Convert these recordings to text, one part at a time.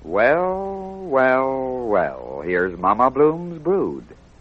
Well, well, well, here's Mama Bloom's brood.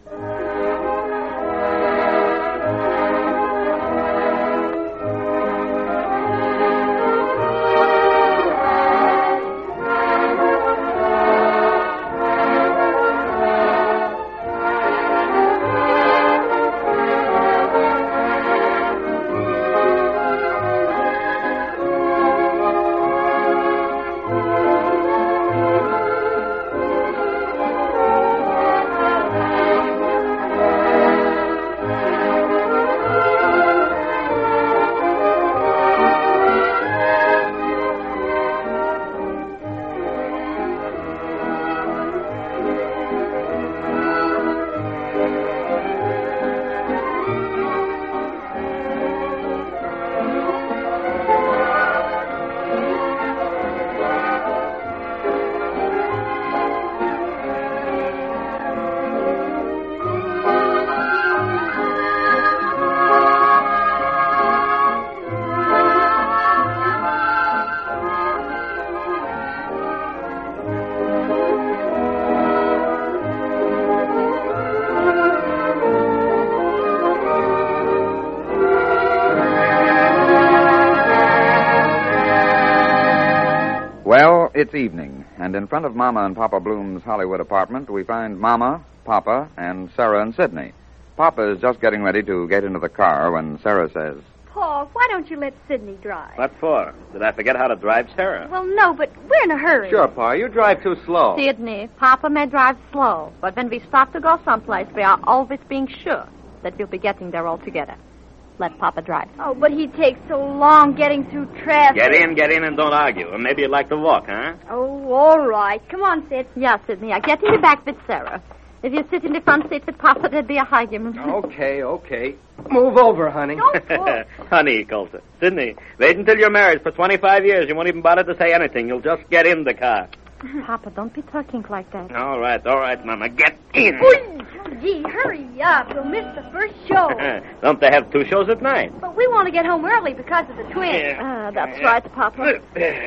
Well, it's evening, and in front of Mama and Papa Bloom's Hollywood apartment, we find Mama, Papa, and Sarah and Sidney. Papa is just getting ready to get into the car when Sarah says, Paul, why don't you let Sidney drive? What for? Did I forget how to drive, Sarah? Well, no, but we're in a hurry. Sure, Pa, you drive too slow. Sidney, Papa may drive slow, but when we start to go someplace, we are always being sure that we'll be getting there all together. Let Papa drive. Oh, but he takes so long getting through traffic. Get in, and don't argue. Or maybe you'd like to walk, huh? Oh, all right. Come on, Sid. Yeah, Sidney, I get in the back with Sarah. If you sit in the front seat with Papa, there'd be a argument. Okay. Move over, honey. Don't push. Honey, he calls it. Sidney, wait until you're married for 25 years. You won't even bother to say anything. You'll just get in the car. Papa, don't be talking like that. All right, Mama. Get in. Gee, hurry up. We'll miss the first show. Don't they have 2 shows at night? But we want to get home early because of the twins. That's right, Papa.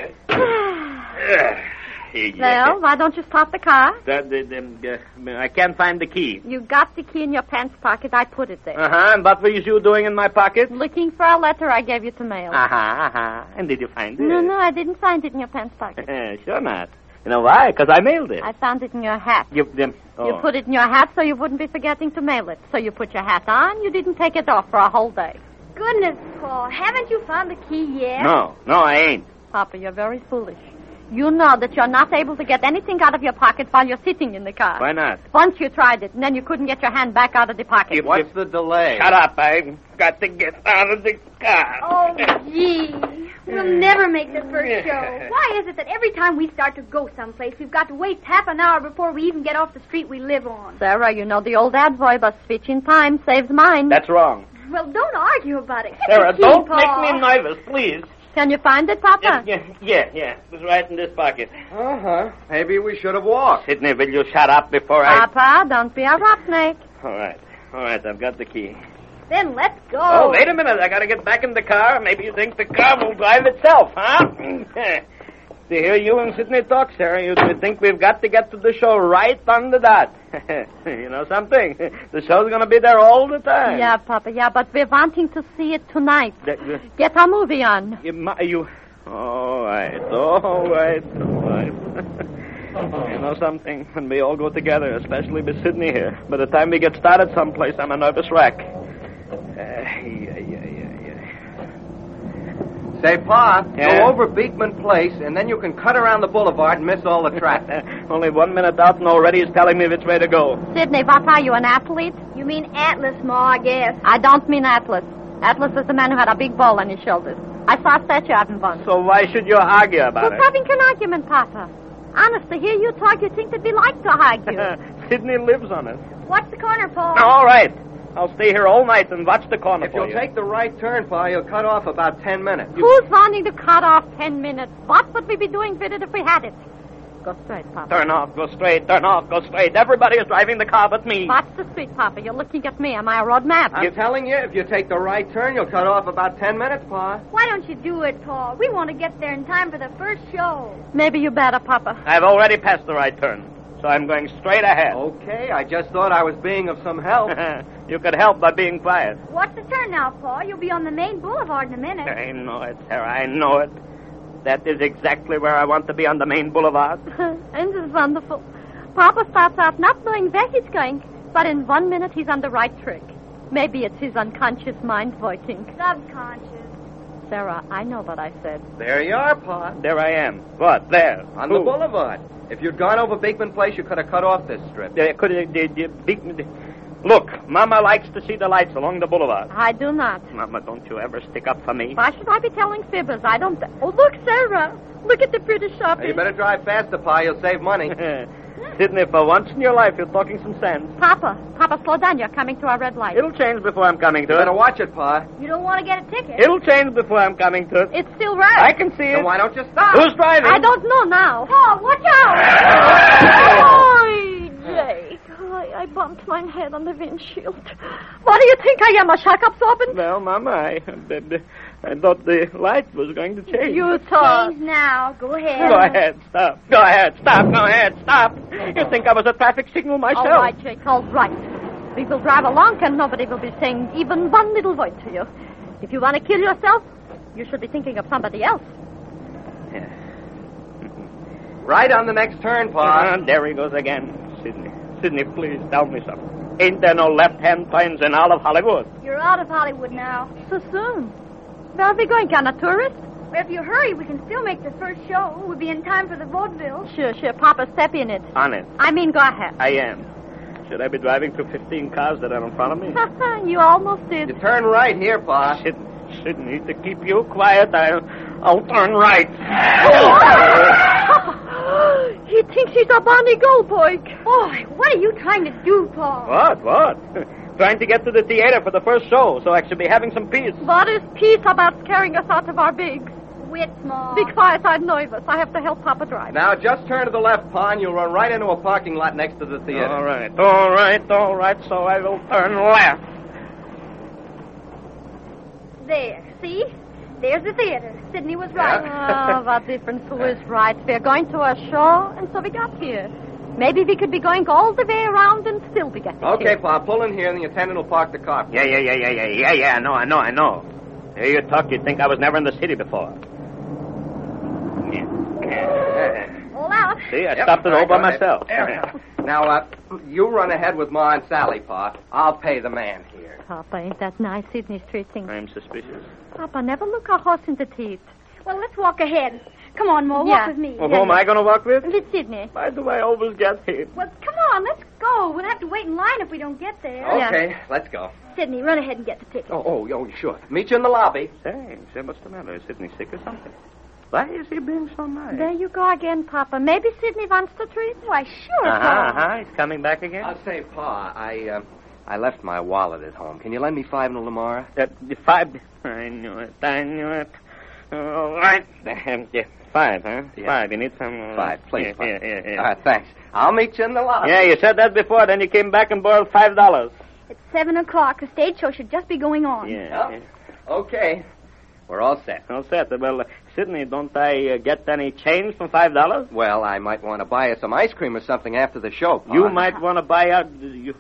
Yeah. Well, why don't you start the car? I can't find the key. You got the key in your pants pocket. I put it there. And what were you doing in my pocket? Looking for a letter I gave you to mail. And did you find it? No, I didn't find it in your pants pocket. Sure not. You know why? Because I mailed it. I found it in your hat. You put it in your hat so you wouldn't be forgetting to mail it. So you put your hat on, you didn't take it off for a whole day. Goodness, Paul, haven't you found the key yet? No, I ain't. Papa, you're very foolish. You know that you're not able to get anything out of your pocket while you're sitting in the car. Why not? Once you tried it, and then you couldn't get your hand back out of the pocket. What's the delay? Shut up. I've got to get out of the car. Oh, gee. We'll never make the first show. Why is it that every time we start to go someplace, we've got to wait half an hour before we even get off the street we live on? Sarah, you know the old adage, but switching time saves mind. That's wrong. Well, don't argue about it. Get Sarah, the key, don't Paul. make me nervous, please. Can you find it, Papa? Yeah. It was right in this pocket. Maybe we should have walked. Sidney, will you shut up before Papa, don't be a roughneck. All right, I've got the key. Then let's go. Oh, wait a minute. I got to get back in the car. Maybe you think the car will drive itself, huh? To hear you and Sidney talk, Sarah, you'd think we've got to get to the show right on the dot. You know something? The show's going to be there all the time. Yeah, Papa, but we're wanting to see it tonight. Get our movie on. All right. You know something? When we all go together, especially with Sidney here, by the time we get started someplace, I'm a nervous wreck. Say, Pa, go over Beekman Place, and then you can cut around the boulevard and miss all the traffic. Only 1 minute out, and already he's telling me which way to go. Sidney, what are you, an athlete? You mean Atlas, Ma, I guess. I don't mean Atlas. Atlas is the man who had a big ball on his shoulders. I saw a statue of him once. So why should you argue about Who's having an argument, Papa? Honest, to hear you talk, you'd think that we like to argue. Sidney lives on it. Watch the corner, Paul. All right. I'll stay here all night and watch the corner If you'll take the right turn, Pa, you'll cut off about 10 minutes. Who's wanting to cut off 10 minutes? What would we be doing with it if we had it? Go straight, Papa. Turn off, go straight, turn off, go straight. Everybody is driving the car but me. Watch the street, Papa. You're looking at me. Am I a road map? I'm telling you, if you take the right turn, you'll cut off about 10 minutes, Pa. Why don't you do it, Paul? We want to get there in time for the first show. Maybe you better, Papa. I've already passed the right turn, so I'm going straight ahead. Okay, I just thought I was being of some help. You could help by being quiet. Watch the turn now, Paul. You'll be on the main boulevard in a minute. I know it, Sarah, I know it. That is exactly where I want to be, on the main boulevard. Isn't this wonderful? Papa starts out not knowing where he's going, but in 1 minute he's on the right track. Maybe it's his unconscious mind working. Subconscious. Sarah, I know what I said. There you are, Pa. There I am. What? There? On Who? the boulevard. If you'd gone over Beekman Place, you could have cut off this strip. Look, Mama likes to see the lights along the boulevard. I do not. Mama, don't you ever stick up for me. Why should I be telling fibbers? I don't... Oh, look, Sarah. Look at the pretty shop. Now, you better drive faster, Pa. You'll save money. Sidney, for once in your life, you're talking some sense. Papa, slow down. You're coming to our red light. It'll change before I'm coming to You it. better watch it, Pa. You don't want to get a ticket. It'll change before I'm coming to it. It's still right. I can see it. Then why don't you stop? Who's driving? I don't know now. Paul, watch out! Oh, Jake. I bumped my head on the windshield. What do you think I am, a shock absorbent? Well, Mama, I thought the light was going to change. You thought. Change now. Go ahead. Go ahead, stop. Go ahead, stop. Go ahead, stop. You think I was a traffic signal myself? All right, Jake, all right. We will drive along and nobody will be saying even one little word to you. If you want to kill yourself, you should be thinking of somebody else. Yeah. Right on the next turn, Pa. There he goes again. Sidney, please tell me something. Ain't there no left-hand turns in all of Hollywood? You're out of Hollywood now. So soon. Where are we going, on a tourist? Well, if you hurry, we can still make the first show. We'll be in time for the vaudeville. Sure. Papa, step in it. On it. I mean, go ahead. I am. Should I be driving through 15 cars that are in front of me? You almost did. You turn right here, Pa. Sidney, to keep you quiet, I'll turn right. He thinks he's a Barney Goldberg. Boy, what are you trying to do, Paul? What? Trying to get to the theater for the first show, so I should be having some peace. What is peace about scaring us out of our bigs? Wit, Mom. Be quiet, I'm nervous. I have to help Papa drive. Now, just turn to the left, Pa, and you'll run right into a parking lot next to the theater. All right, so I will turn left. There, see? There's the theater. Sidney was right. Oh, what difference who is right? We're going to a show, and so we got here. Maybe we could be going all the way around and still be getting Okay, here. Pa, pull in here, and the attendant will park the car. Yeah, I know. Here you talk, you'd think I was never in the city before. All out. See, I stopped it all by myself. There we are. Now, you run ahead with Ma and Sally, Pa. I'll pay the man here. Papa, ain't that nice, Sidney's treating? I'm suspicious. Papa, never look a horse in the teeth. Well, let's walk ahead. Come on, Mo, walk with me. Well, who am I going to walk with? With Sidney. Why do I always get hit? Well, come on, let's go. We'll have to wait in line if we don't get there. Okay, let's go. Sidney, run ahead and get the ticket. Oh, sure. Meet you in the lobby. Say, what's the matter? Is Sidney sick or something? Why is he being so nice? There you go again, Papa. Maybe Sidney wants to treat. Why, sure, Paul. He's coming back again? I'll say, Pa, I left my wallet at home. Can you lend me $5 tomorrow? $5. I knew it. All right. Yeah, $5, huh? Yeah. $5. You need some... $5, please. Yeah. All right, thanks. I'll meet you in the lobby. Yeah, you said that before, then you came back and borrowed $5. It's 7 o'clock. The stage show should just be going on. Yeah. Okay. We're all set. All set. Well, Sidney, don't I get any change from $5? Well, I might want to buy you some ice cream or something after the show, Pa. You might want to buy out...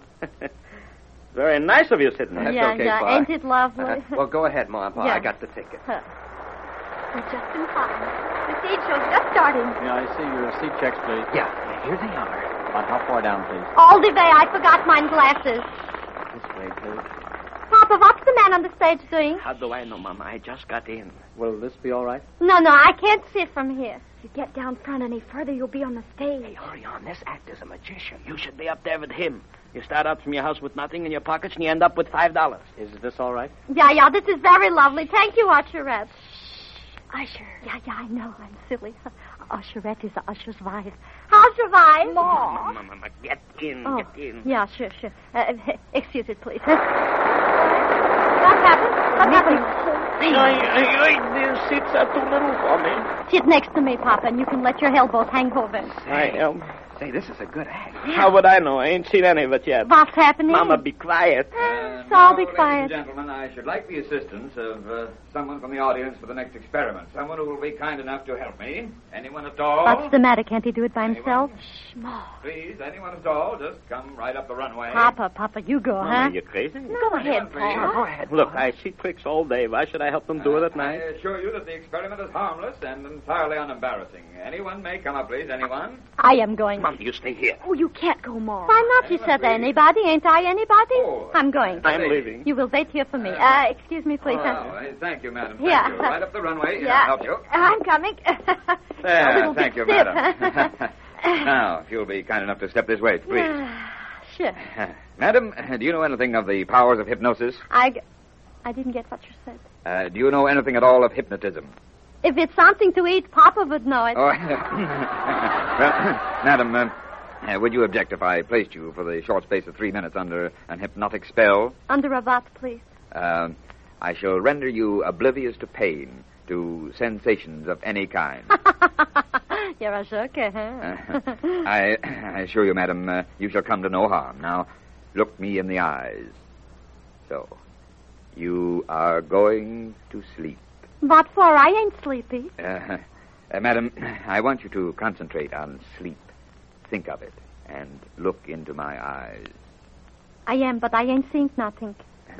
Very nice of you, Sidney. That's yeah, okay, yeah. Pa. Ain't it lovely? Well, go ahead, Ma. Pa, Yeah. I got the ticket. We're just in time. The stage show's just starting. Yeah, I see your seat checks, please. Yeah, here they are. About how far down, please? All the way. I forgot my glasses. This way, please. Papa, what's the man on the stage doing? How do I know, Mama? I just got in. Will this be all right? No, I can't see it from here. If you get down front any further, you'll be on the stage. Hey, hurry on. This actor's a magician. You should be up there with him. You start out from your house with nothing in your pockets, and you end up with $5. Is this all right? Yeah, this is very lovely. Thank you, Usherette. Usher. Yeah, I know. I'm silly. Usherette is Usher's wife. How's your wife? Mama, get in, Oh, get in. yeah, sure. Excuse it, please. What happened? What happened? These seats are too little for me. Sit next to me, Papa, and you can let your elbows hang over. Say, this is a good act. How would I know? I ain't seen any of it yet. What's happening? Mama, be quiet. So I'll be quiet. Ladies and gentlemen, I should like the assistance of someone from the audience for the next experiment. Someone who will be kind enough to help me. Anyone at all? What's the matter? Can't he do it by himself? Anyone? Shh, Mo. Please, anyone at all, just come right up the runway. Papa, you go, Mama, huh? you crazy? Go ahead, Paul. Go ahead. Look, I see tricks all day. Why should I help them do it at I night? assure you that the experiment is harmless and entirely unembarrassing. Anyone may come up, please. Anyone? I am going. Mama, you stay here. Oh, you can't go, Ma. Why not? You said anybody. Ain't I anybody? Oh, I'm going. I'm leaving. You will wait here for me. Excuse me, please. Thank you, madam. Yeah. Thank you. Right up the runway. Yeah. I'll help you. I'm coming. There, A little thank bit you, stiff. madam. Now, if you'll be kind enough to step this way, please. Sure. Madam, do you know anything of the powers of hypnosis? I didn't get what you said. Do you know anything at all of hypnotism? If it's something to eat, Papa would know it. Oh, well, madam, would you object if I placed you for the short space of 3 minutes under an hypnotic spell? Under a what, please? I shall render you oblivious to pain, to sensations of any kind. You're a joker, huh? I assure you, madam, you shall come to no harm. Now, look me in the eyes. So, you are going to sleep. What for? I ain't sleepy. Madam, I want you to concentrate on sleep. Think of it, and look into my eyes. I am, but I ain't seeing nothing.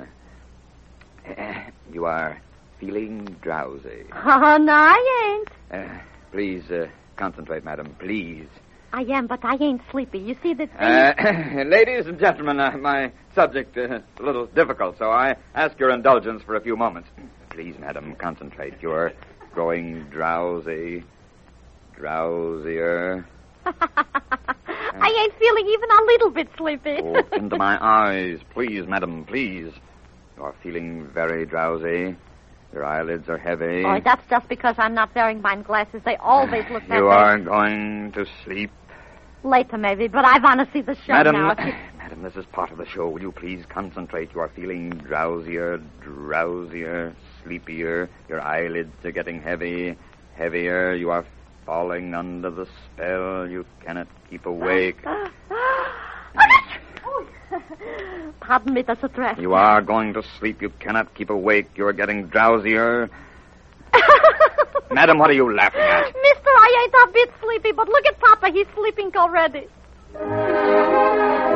You are feeling drowsy. Oh, no, I ain't. Please, concentrate, madam, please. I am, but I ain't sleepy. You see the thing? Ladies and gentlemen, my subject is a little difficult, so I ask your indulgence for a few moments. Please, madam, concentrate. You're growing drowsy, drowsier. I ain't feeling even a little bit sleepy. Look into my eyes, please, madam, please. You're feeling very drowsy. Your eyelids are heavy. Oh, that's just because I'm not wearing my glasses. They always look that You way. are going to sleep. Later, maybe, but I want to see the show Madam, now. madam, this is part of the show. Will you please concentrate? You are feeling drowsier, drowsier, sleepier. Your eyelids are getting heavy, heavier. You are falling under the spell. You cannot keep awake. Pardon me, that's a threat. You are going to sleep. You cannot keep awake. You are getting drowsier. Madam, what are you laughing at? Mister, I ain't a bit sleepy, but look at Papa. He's sleeping already.